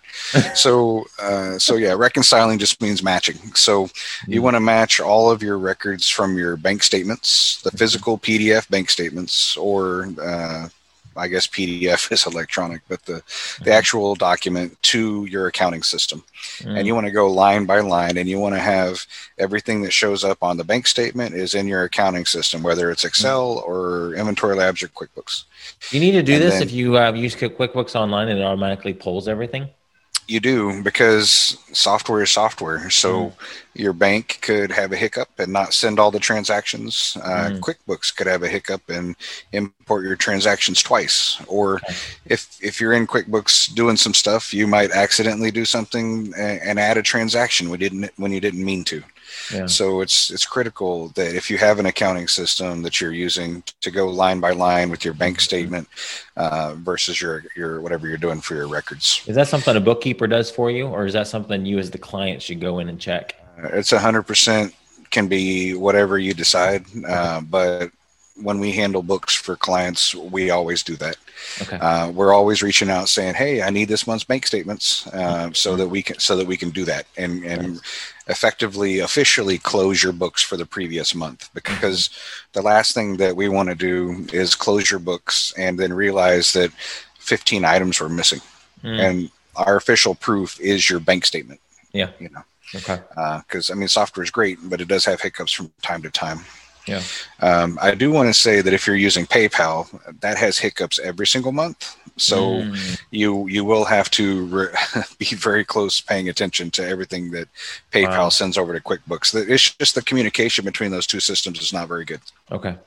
so, uh, so yeah, reconciling just means matching. So, mm-hmm. you want to match all of your records from your bank statements, the physical P D F bank statements, or uh, I guess P D F is electronic, but the the actual document to your accounting system. Mm. And you want to go line by line, and you want to have everything that shows up on the bank statement is in your accounting system, whether it's Excel mm. or Inventory Labs or QuickBooks. You need to do and this then, if you uh, use QuickBooks Online and it automatically pulls everything? You do, because software is software. So mm. your bank could have a hiccup and not send all the transactions. Uh, mm. QuickBooks could have a hiccup and import your transactions twice. Or okay. if if you're in QuickBooks doing some stuff, you might accidentally do something and, and add a transaction we didn't when you didn't mean to. Yeah. So it's it's critical that if you have an accounting system that you're using to go line by line with your bank statement uh, versus your your whatever you're doing for your records. Is that something a bookkeeper does for you, or is that something you as the client should go in and check? Uh, it's a hundred percent can be whatever you decide, uh, but when we handle books for clients, we always do that. Okay. Uh, we're always reaching out saying, "Hey, I need this month's bank statements," uh, so that we can so that we can do that and and effectively, officially close your books for the previous month. Because the last thing that we want to do is close your books and then realize that fifteen items were missing, mm. and our official proof is your bank statement. Yeah, you know. Okay. Because uh, I mean, software is great, but it does have hiccups from time to time. Yeah. Um, I do want to say that if you're using PayPal, that has hiccups every single month. So mm. you you will have to re- be very close paying attention to everything that PayPal wow. sends over to QuickBooks. It's just the communication between those two systems is not very good. Okay.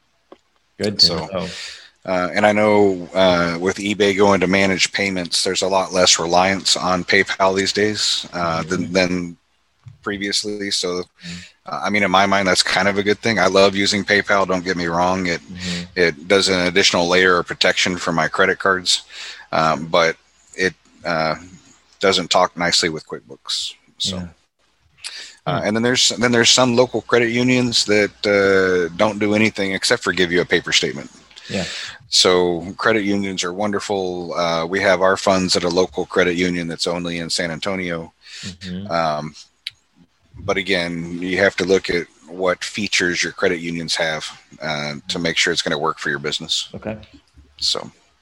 Good to so, know. Uh, and I know uh, with eBay going to manage payments, there's a lot less reliance on PayPal these days uh, mm. than, than previously. So, uh, I mean, in my mind, that's kind of a good thing. I love using PayPal. Don't get me wrong. It mm-hmm. it does an additional layer of protection for my credit cards, um, but it uh, doesn't talk nicely with QuickBooks. So, yeah. uh, and then there's then there's some local credit unions that uh, don't do anything except for give you a paper statement. Yeah. So credit unions are wonderful. Uh, we have our funds at a local credit union that's only in San Antonio. Mm-hmm. Um, But again, you have to look at what features your credit unions have uh, to make sure it's going to work for your business. Okay. So,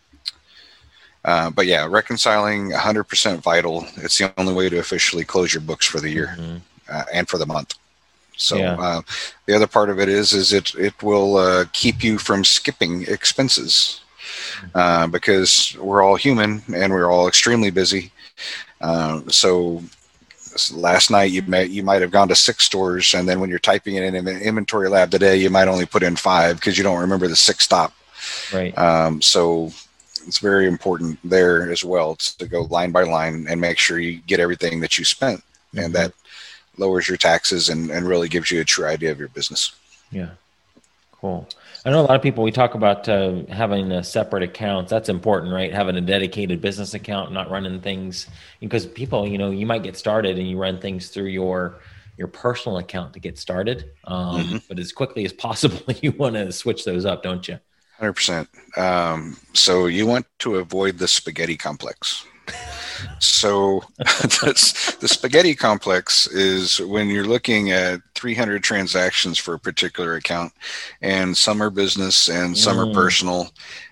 uh, but yeah, reconciling one hundred percent vital. It's the only way to officially close your books for the year mm-hmm. uh, and for the month. So yeah. uh, the other part of it is, is it, it will uh, keep you from skipping expenses uh, because we're all human and we're all extremely busy. Uh, so last night you may you might have gone to six stores, and then when you're typing it in an Inventory Lab today, you might only put in five because you don't remember the sixth stop. Right. Um, so it's very important there as well to go line by line and make sure you get everything that you spent, mm-hmm. and that lowers your taxes and, and really gives you a true idea of your business. Yeah. Cool. I know a lot of people, we talk about uh, having a separate accounts. That's important, right? Having a dedicated business account, not running things, because people, you know, you might get started and you run things through your your personal account to get started. Um, Mm-hmm. But as quickly as possible, you want to switch those up, don't you? one hundred percent. Um, so you want to avoid the spaghetti complex. So the, the spaghetti complex is when you're looking at three hundred transactions for a particular account, and some are business and some Mm. are personal,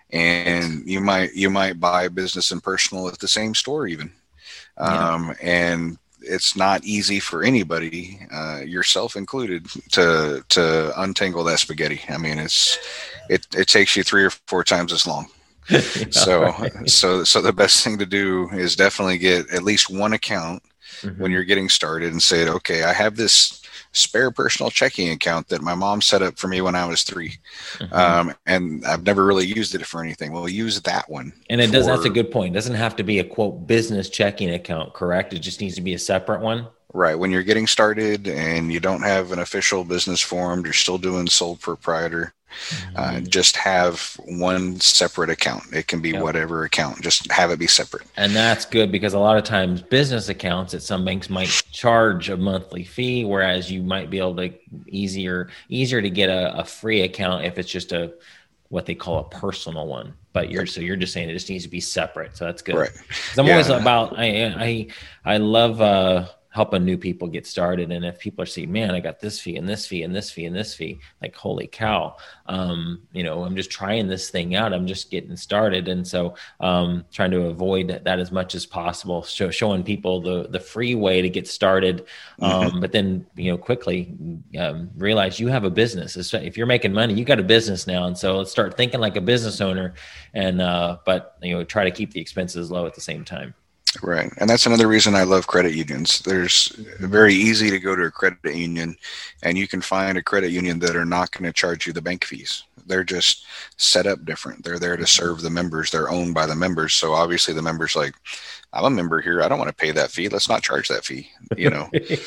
and you might you might buy business and personal at the same store even. Yeah. Um, and it's not easy for anybody, uh, yourself included, to to untangle that spaghetti. I mean, it's it it takes you three or four times as long. Yeah, So right. so so the best thing to do is definitely get at least one account Mhm. when you're getting started and say, okay, I have this spare personal checking account that my mom set up for me when I was three. Mhm. Um, and I've never really used it for anything. Well, use that one. And it does. That's a for- good point. It doesn't have to be a quote business checking account, correct? It just needs to be a separate one. Right. When you're getting started and you don't have an official business formed, you're still doing sole proprietor. Uh, Mhm. just have one separate account. It can be Yep. whatever account. Just have it be separate. And that's good because a lot of times business accounts at some banks might charge a monthly fee, whereas you might be able to easier easier to get a, a free account if it's just a what they call a personal one. But you're so you're just saying it just needs to be separate. So that's good. Right. 'Cause I'm Yeah. always about I I I love uh helping new people get started. And if people are saying, man, I got this fee and this fee and this fee and this fee, like, holy cow, um, you know, I'm just trying this thing out. I'm just getting started. And so um, trying to avoid that as much as possible, show, showing people the, the free way to get started. Um, Mhm. But then, you know, quickly um, realize you have a business. If you're making money, you got a business now. And so let's start thinking like a business owner and, uh, but, you know, try to keep the expenses low at the same time. Right. And that's another reason I love credit unions. There's very easy to go to a credit union and you can find a credit union that are not going to charge you the bank fees. They're just set up different. They're there to serve the members. They're owned by the members. So obviously the members like, I'm a member here. I don't want to pay that fee. Let's not charge that fee, you know?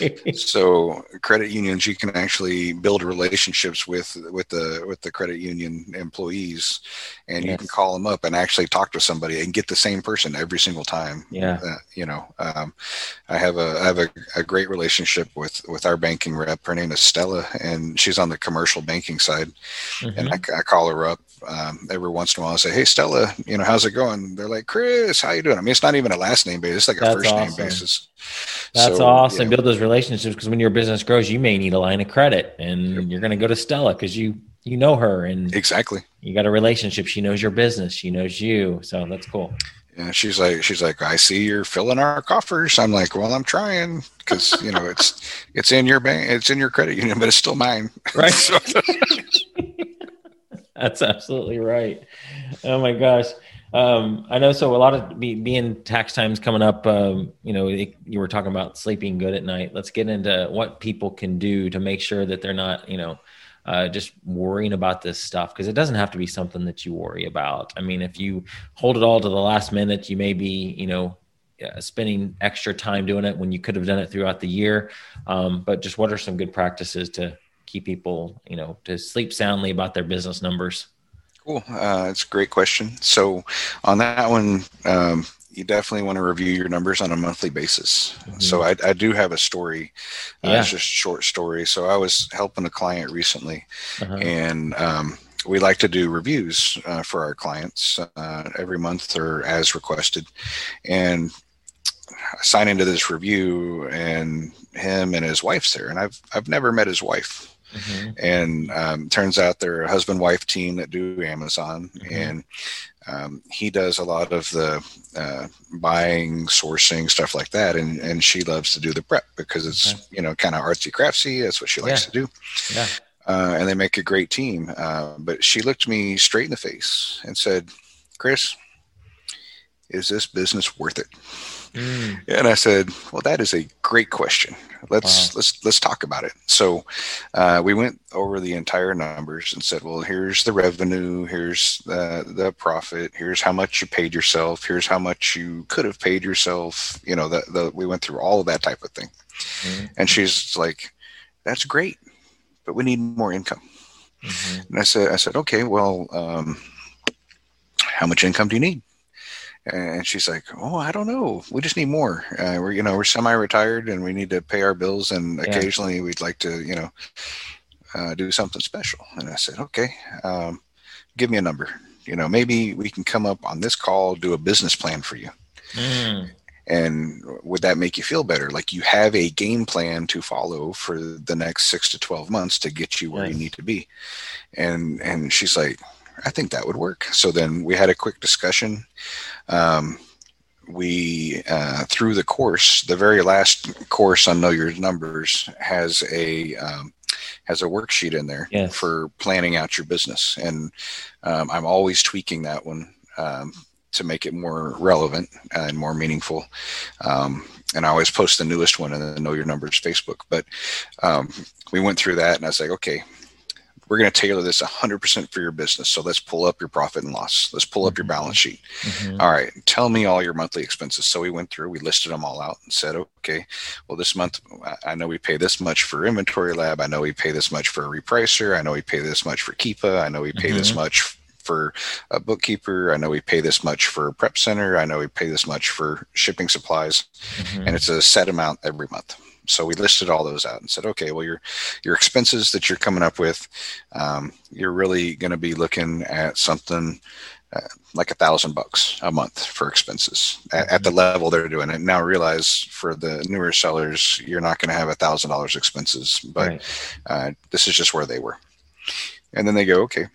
So credit unions, you can actually build relationships with, with the, with the credit union employees, and Yes. you can call them up and actually talk to somebody and get the same person every single time. Yeah. Uh, you know, um, I have a, I have a, a great relationship with, with our banking rep. Her name is Stella, and she's on the commercial banking side. Mhm. And I, I call her up um, every once in a while and say, hey, Stella, you know, how's it going? They're like, Chris, how you doing? I mean, it's not even a last name basis. It's like a That's first name awesome. basis. That's So, awesome. yeah. Build those relationships, because when your business grows, you may need a line of credit, and you're going to go to Stella because you you know her and Exactly. you got a relationship. She knows your business. She knows you. So that's cool. Yeah, she's like, she's like, I see you're filling our coffers. I'm like, well, I'm trying, because you know it's it's in your bank, it's in your credit union, but it's still mine. Right. So- That's absolutely right. Oh my gosh. Um, I know. So a lot of be, being tax times coming up, um, you know, it, you were talking about sleeping good at night. Let's get into what people can do to make sure that they're not, you know, uh, just worrying about this stuff, because it doesn't have to be something that you worry about. I mean, if you hold it all to the last minute, you may be, you know, uh, spending extra time doing it when you could have done it throughout the year. Um, but just what are some good practices to keep people, you know, to sleep soundly about their business numbers? Cool. Uh, it's a great question. So on that one, um, you definitely want to review your numbers on a monthly basis. Mhm. So I, I do have a story. Uh, Yeah. It's just a short story. So I was helping a client recently, Uh-huh. and um, we like to do reviews uh, for our clients uh, every month or as requested. And I sign into this review, and him and his wife's there, and I've I've never met his wife. Mhm. And um, turns out they're a husband-wife team that do Amazon, Mhm. and um, he does a lot of the uh, buying, sourcing, stuff like that, and and she loves to do the prep because it's Okay. you know kind of artsy craftsy. That's what she likes Yeah. to do, Yeah. uh, and they make a great team. Uh, but she looked me straight in the face and said, "Chris, is this business worth it?" Mm. And I said, "Well, that is a great question. Let's Wow. let's let's talk about it." So uh, we went over the entire numbers and said, "Well, here's the revenue, here's the the profit, here's how much you paid yourself, here's how much you could have paid yourself." You know, the, the we went through all of that type of thing. Mhm. And she's like, "That's great, but we need more income." Mhm. And I said, "I said, okay, well, um, how much income do you need?" And she's like, "Oh, I don't know. We just need more. Uh, we're, you know, we're semi-retired and we need to pay our bills. And Yeah. occasionally we'd like to, you know, uh, do something special." And I said, "Okay, um, give me a number. You know, maybe we can come up on this call, do a business plan for you. Mm. And would that make you feel better? Like you have a game plan to follow for the next six to twelve months to get you where Yes. you need to be." And, and she's like, "I think that would work." So then we had a quick discussion. Um, we, uh, through the course, the very last course on Know Your Numbers has a, um, has a worksheet in there Yes. for planning out your business. And um, I'm always tweaking that one um, to make it more relevant and more meaningful. Um, and I always post the newest one in the Know Your Numbers Facebook. But um, we went through that and I was like, okay, we're going to tailor this one hundred percent for your business. So let's pull up your profit and loss. Let's pull up your balance sheet. Mm-hmm. All right, tell me all your monthly expenses. So we went through, we listed them all out and said, okay, well, this month, I know we pay this much for Inventory Lab. I know we pay this much for a repricer. I know we pay this much for Keepa. I know we pay Mm-hmm. this much for a bookkeeper. I know we pay this much for Prep Center. I know we pay this much for shipping supplies. Mm-hmm. And it's a set amount every month. So we listed all those out and said, okay, well, your your expenses that you're coming up with, um, you're really going to be looking at something uh, like a thousand bucks a month for expenses at, at the level they're doing it. Now realize for the newer sellers, you're not going to have a thousand dollars expenses, but Right. uh, this is just where they were. And then they go, okay,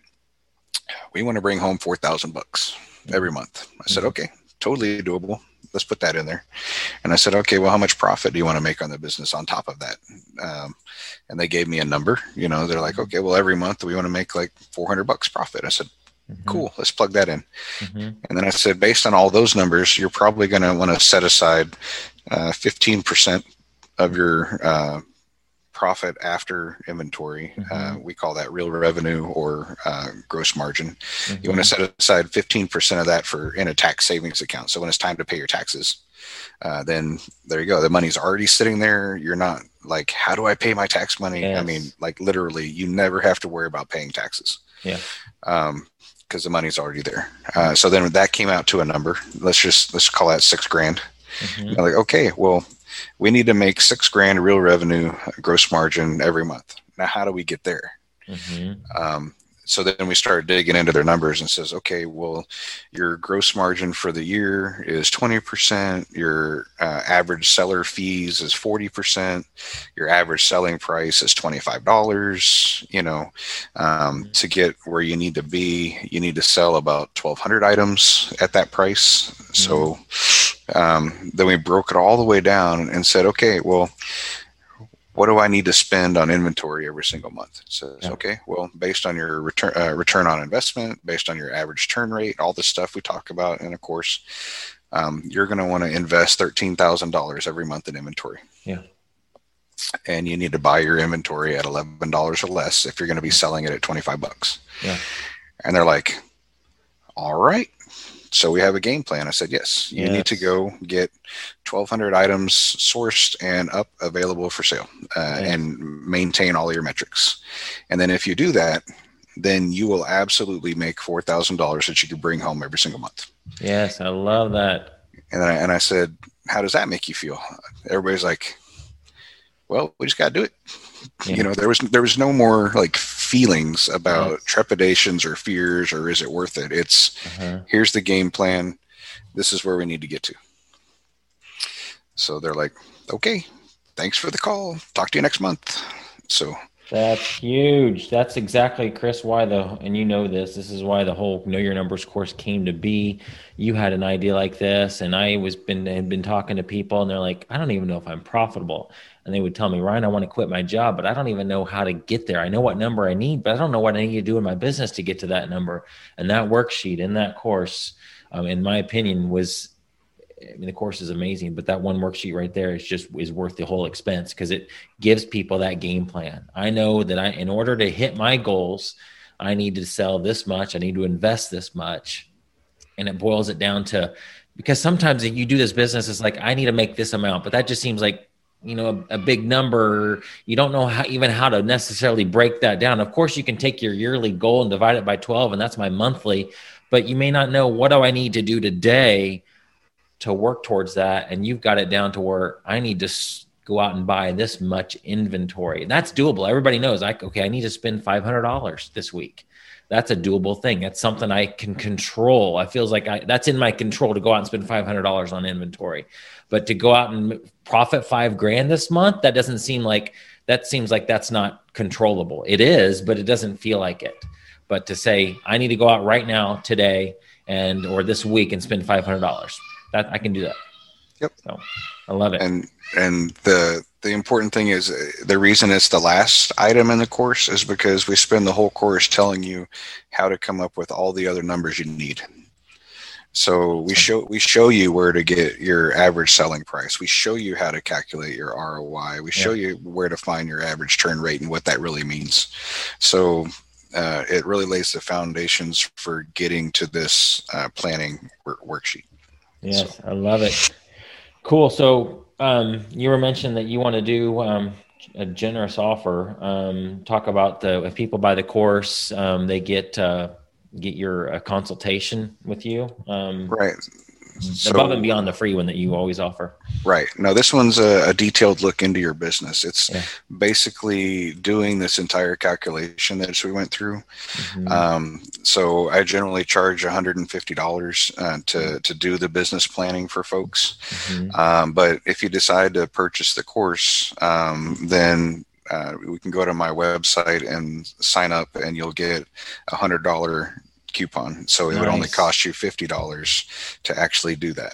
we want to bring home four thousand bucks every month. I said, okay, totally doable. Let's put that in there. And I said, okay, well, how much profit do you want to make on the business on top of that? Um, and they gave me a number, you know, they're like, okay, well, every month we want to make like four hundred bucks profit. I said, Mm-hmm. cool, let's plug that in. Mm-hmm. And then I said, based on all those numbers, you're probably going to want to set aside uh, fifteen percent of your uh, profit after inventory. Mm-hmm. Uh, we call that real revenue or uh, gross margin. Mm-hmm. You want to set aside fifteen percent of that for in a tax savings account. So when it's time to pay your taxes, uh, then there you go. The money's already sitting there. You're not like, how do I pay my tax money? Yes. I mean, like literally, you never have to worry about paying taxes. Yeah. Um, because the money's already there. Uh, so then that came out to a number. Let's just let's call that six grand. Mm-hmm. You're like, okay, well, we need to make six grand real revenue, gross margin every month. Now, how do we get there? Mm-hmm. Um, so then we start digging into their numbers and says, okay, well, your gross margin for the year is twenty percent. Your uh, average seller fees is forty percent. Your average selling price is twenty-five dollars. You know, um, to get where you need to be, you need to sell about twelve hundred items at that price. Mm-hmm. So um, then we broke it all the way down and said, okay, well, what do I need to spend on inventory every single month? So it's Yeah. okay, well, based on your return uh, return on investment, based on your average turn rate, all the stuff we talk about in a course, um, you're going to want to invest thirteen thousand dollars every month in inventory. Yeah. And you need to buy your inventory at eleven dollars or less if you're going to be selling it at twenty-five bucks. Yeah. And they're like, all right. So we have a game plan. I said, yes, you yes. need to go get twelve hundred items sourced and up available for sale uh, yes. and maintain all your metrics. And then if you do that, then you will absolutely make four thousand dollars that you can bring home every single month. Yes, I love that. And I, and I said, how does that make you feel? Everybody's like, well, we just got to do it. Yeah. You know, there was there was no more like feelings about yes. trepidations or fears or is it worth it? It's uh-huh. here's the game plan. This is where we need to get to. So they're like, okay, thanks for the call. Talk to you next month. So that's huge. That's exactly, Chris, why the, and you know this, this is why the whole Know Your Numbers course came to be. You had an idea like this, and I was been had been talking to people, and they're like, I don't even know if I'm profitable. And they would tell me, Ryan, I want to quit my job, but I don't even know how to get there. I know what number I need, but I don't know what I need to do in my business to get to that number. And that worksheet in that course, um, in my opinion, was, I mean, the course is amazing, but that one worksheet right there is just is worth the whole expense because it gives people that game plan. I know that I, in order to hit my goals, I need to sell this much. I need to invest this much. And it boils it down to, because sometimes you do this business, it's like, I need to make this amount, but that just seems like you know, a, a big number. You don't know how, even how to necessarily break that down. Of course, you can take your yearly goal and divide it by twelve, and that's my monthly, but you may not know, what do I need to do today to work towards that? And you've got it down to where I need to go out and buy this much inventory. And that's doable. Everybody knows, like, okay, I need to spend five hundred dollars this week. That's a doable thing. That's something I can control. I feels like I, that's in my control to go out and spend five hundred dollars on inventory. But to go out and profit five grand this month, that doesn't seem like, that seems like that's not controllable. It is, but it doesn't feel like it. But to say, I need to go out right now, today, and, or this week and spend five hundred dollars, that I can do that. Yep. So I love it. And, and the, the important thing is, the reason it's the last item in the course is because we spend the whole course telling you how to come up with all the other numbers you need. So we show we show you where to get your average selling price. We show you how to calculate your R O I. We show yeah. you where to find your average turn rate and what that really means. So uh, it really lays the foundations for getting to this uh, planning work- worksheet. Yes, so. I love it. Cool. So um, you were mentioning that you want to do um, a generous offer. Um, talk about the, if people buy the course, um, they get uh, get your a consultation with you. Um, right. So, above and beyond the free one that you always offer. Right. No, this one's a, a detailed look into your business. It's yeah. basically doing this entire calculation that we went through. Mm-hmm. Um, so I generally charge one hundred fifty dollars uh, to, to do the business planning for folks. Mm-hmm. Um, but if you decide to purchase the course, um, then uh, we can go to my website and sign up, and you'll get a one hundred dollars coupon. So it nice. would only cost you fifty dollars to actually do that.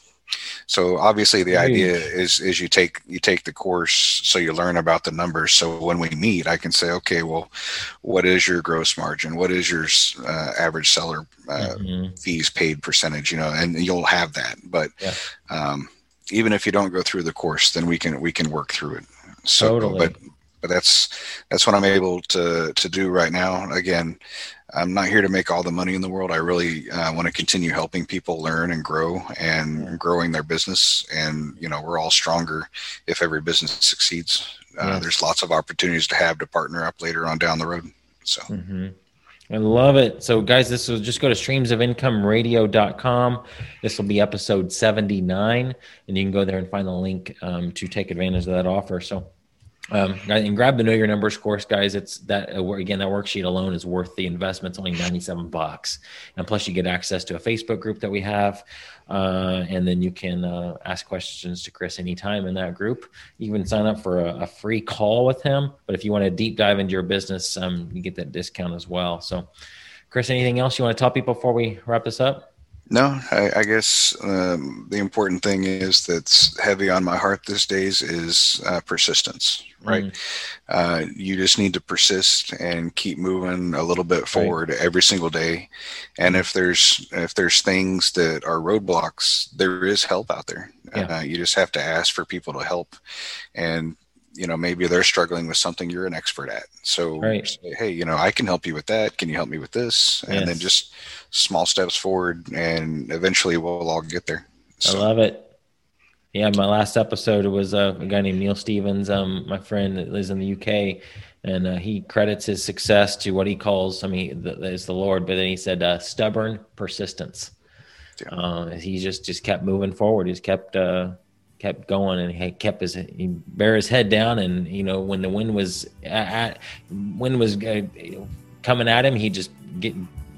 So obviously the Huge. idea is, is you take, you take the course, so you learn about the numbers. So when we meet, I can say, okay, well, what is your gross margin? What is your uh, average seller uh, mm-hmm. fees paid percentage, you know, and you'll have that. But yeah. um, even if you don't go through the course, then we can, we can work through it. So, totally. but, but that's, that's what I'm able to, to do right now. Again, I'm not here to make all the money in the world. I really uh, want to continue helping people learn and grow and yeah. growing their business. And, you know, we're all stronger if every business succeeds. Uh, yes. There's lots of opportunities to have to partner up later on down the road. So mm-hmm. I love it. So guys, this will just go to streams of income radio dot com. This will be episode seventy-nine, and you can go there and find the link um, to take advantage of that offer. So Um, and grab the Know Your Numbers course, guys. It's that, again, that worksheet alone is worth the investment. It's only ninety-seven bucks. And plus you get access to a Facebook group that we have. Uh, and then you can uh, ask questions to Chris anytime in that group. You can sign up for a, a free call with him. But if you want to deep dive into your business, um, you get that discount as well. So Chris, anything else you want to tell people before we wrap this up? No, I, I guess um, the important thing is that's heavy on my heart these days is uh, persistence, right? Mm. Uh, you just need to persist and keep moving a little bit forward right. every single day. And if there's if there's things that are roadblocks, there is help out there. Yeah. Uh, you just have to ask for people to help. And you know, maybe they're struggling with something you're an expert at. So right. say, hey, you know, I can help you with that. Can you help me with this? And yes. then just small steps forward, and eventually we'll all get there. So. I love it. Yeah. My last episode was uh, a guy named Neil Stevens, um, my friend that lives in the U K, and uh, he credits his success to what he calls, I mean, the, it's the Lord, but then he said uh, stubborn persistence. Yeah. Uh, he just, just kept moving forward. He just kept, uh, kept going, and he kept his, he bare his head down. And, you know, when the wind was at, wind was uh, coming at him, he just get,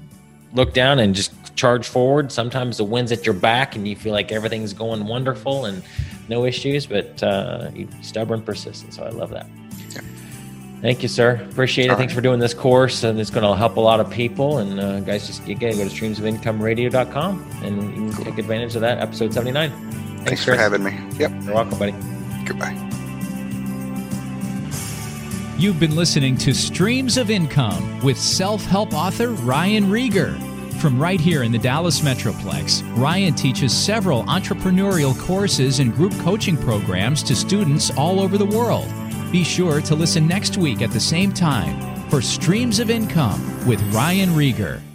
look down and just charge forward. Sometimes the wind's at your back and you feel like everything's going wonderful and no issues, but uh, stubborn persistence. So I love that. Yeah. Thank you, sir. Appreciate it. All Thanks right. for doing this course, and it's going to help a lot of people. And uh, guys, just again, go to streams of income radio dot com and you can cool. take advantage of that. Episode seventy-nine. Thanks, Thanks for having me. Yep. You're welcome, buddy. Goodbye. You've been listening to Streams of Income with self-help author Ryan Rieger. From right here in the Dallas Metroplex, Ryan teaches several entrepreneurial courses and group coaching programs to students all over the world. Be sure to listen next week at the same time for Streams of Income with Ryan Rieger.